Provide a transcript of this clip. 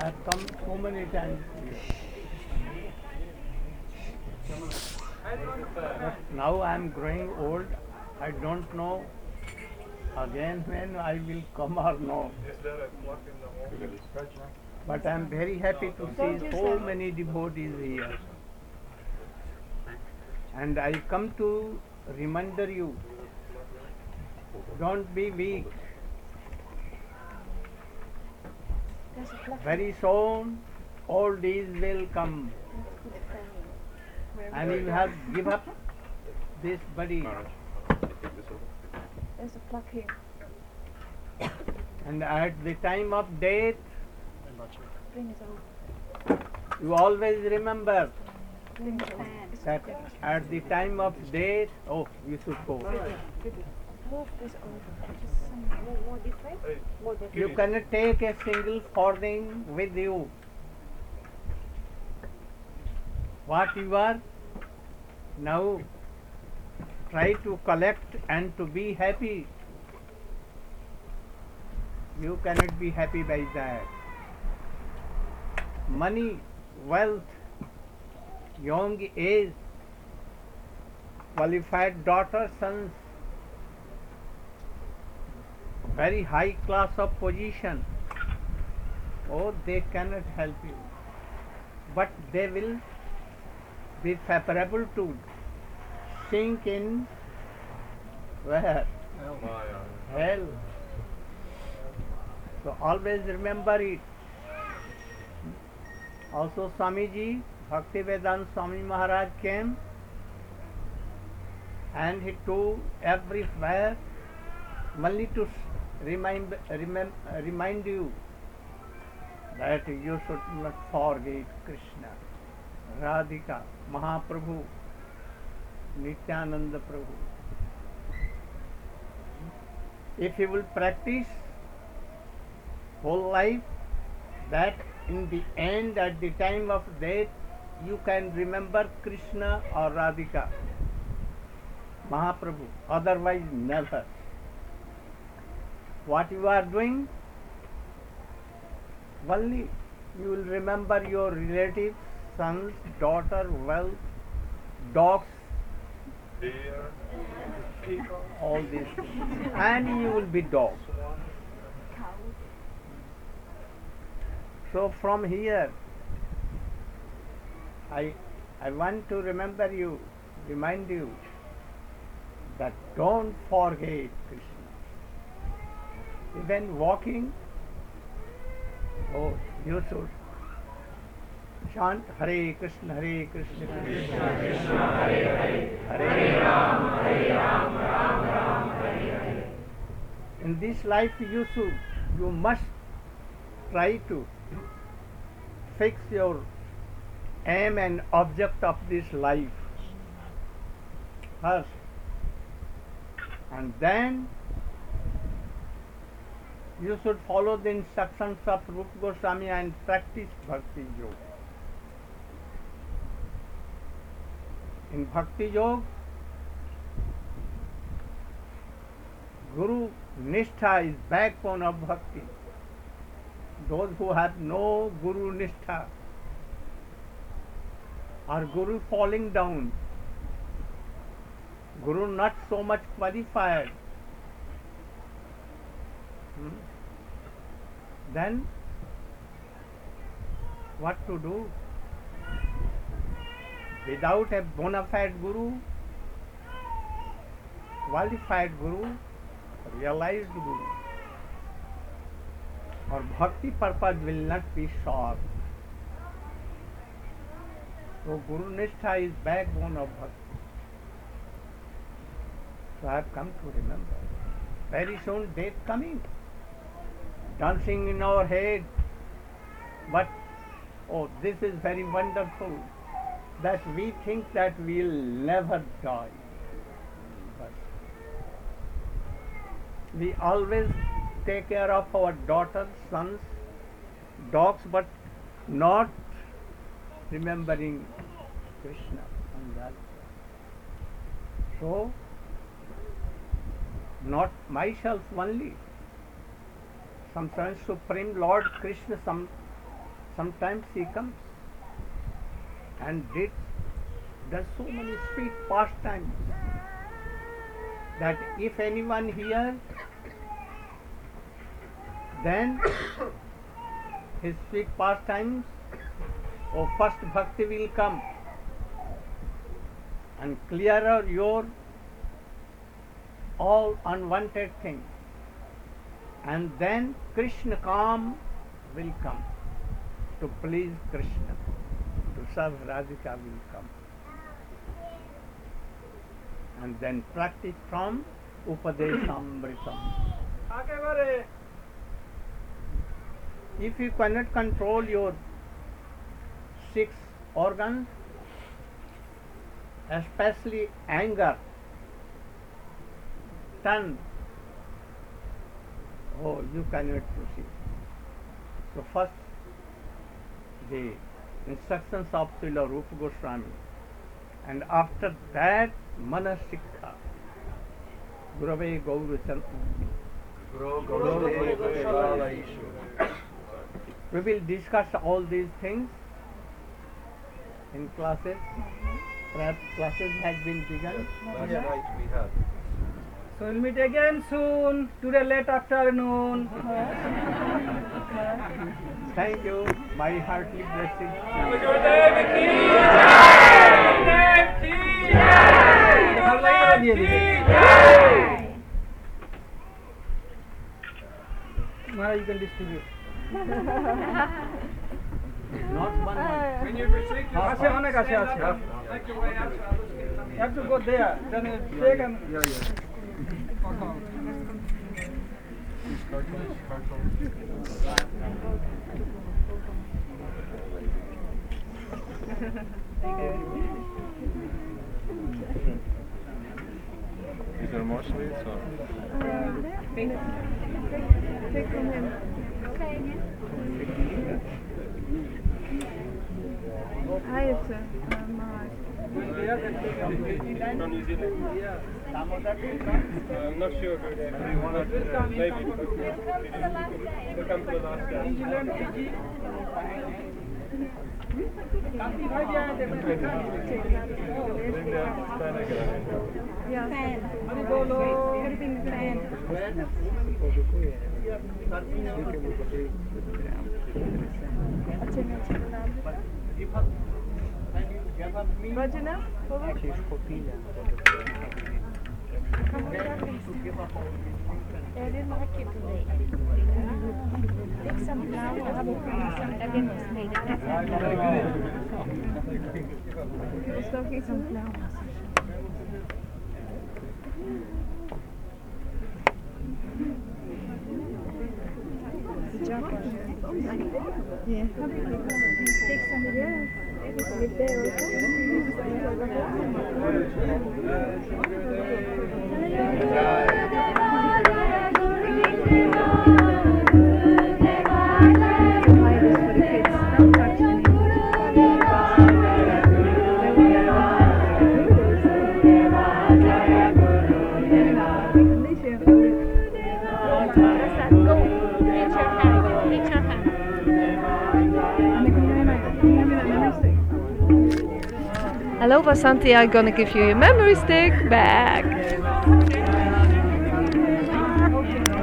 I have come so many times here. But now I am growing old. I don't know again when I will come or no. But I am very happy to see so many devotees here. And I come to remind you, don't be weak. Very soon, old age will come. And you have give up this body. There's a plug here. And at the time of death, Bring it over. you always remember Bring it over. that at the time of death, oh, you should go. Move this over. Just some more this way. More this You way. cannot take a single farthing with you. What you are now, try to collect and to be happy. You cannot be happy by that. Money, wealth, young age, qualified daughter, sons, very high class of position. Oh, they cannot help you. But they will be favorable to sink in where? Hell. So always remember it. Also Swamiji, Bhaktivedanta Swami Maharaj came and he told everywhere only to remind you that you should not forget Krishna, Radhika, Mahaprabhu, Nityananda Prabhu. If you will practice whole life, that in the end, at the time of death, you can remember Krishna or Radhika, Mahaprabhu, otherwise never. What you are doing, only you will remember your relatives, sons, daughter, wealth, dogs, all these things. And you will be dog. So from here, I want to remind you that don't forget Krishna. Even walking, oh, you should chant Hare Krishna, Hare Krishna, Krishna Krishna, Hare Hare, Hare Ram, Ram Ram, Hare Hare. In this life, you must try to fix your aim and object of this life first, and then you should follow the instructions of Rupa Goswami and practice Bhakti Yoga. In Bhakti Yoga, Guru Nishtha is backbone of Bhakti. Those who have no Guru Nishtha or Guru falling down, Guru not so much qualified, then what to do? Without a bona fide Guru, qualified Guru, realized Guru, our bhakti purpose will not be solved. So Guru Nishtha is backbone of bhakti. So I have come to remember. Very soon death coming, dancing in our head. But oh, this is very wonderful that we think that we'll never die. But we always take care of our daughters, sons, dogs, but not remembering Krishna. So, not myself only. Sometimes Supreme Lord Krishna sometimes he comes and does so many sweet pastimes that if anyone hears, then his sweet pastimes or first bhakti will come and clear your all unwanted things, and then Krishna Kam will come. To please Krishna, to serve Radhika will come. And then practice from Upadeshamritam. If you cannot control your 6 organs, especially anger, tongue, you cannot proceed. So first, the instructions of Srila Rupa Goswami, and after that, Manasikha, Gurave Gaurachan. We will discuss all these things in classes. Perhaps classes has been begun. Last night we had. So we'll meet again soon, today late afternoon. Thank you. My heartily blessings. Mara, you can distribute. Not one. When you receive your Ashe onek ashe ashe. make your way out. You have to go there. Then you take and Is there more sweets or? Take from him. Okay. Hi, it's Maharaj. From New Zealand? yeah. I'm not sure. Maybe. We'll come to the last day. New Zealand, Fiji. Kanti bhai bhi aaye the. Yeah. Fan. Hari bolo. Everything is fan. Rajana, follow. I didn't like it today. Take some flour, some again mistake. Just talking some flowers. Yeah. Take some. Hello, Vasanti, I'm gonna give you your memory stick back.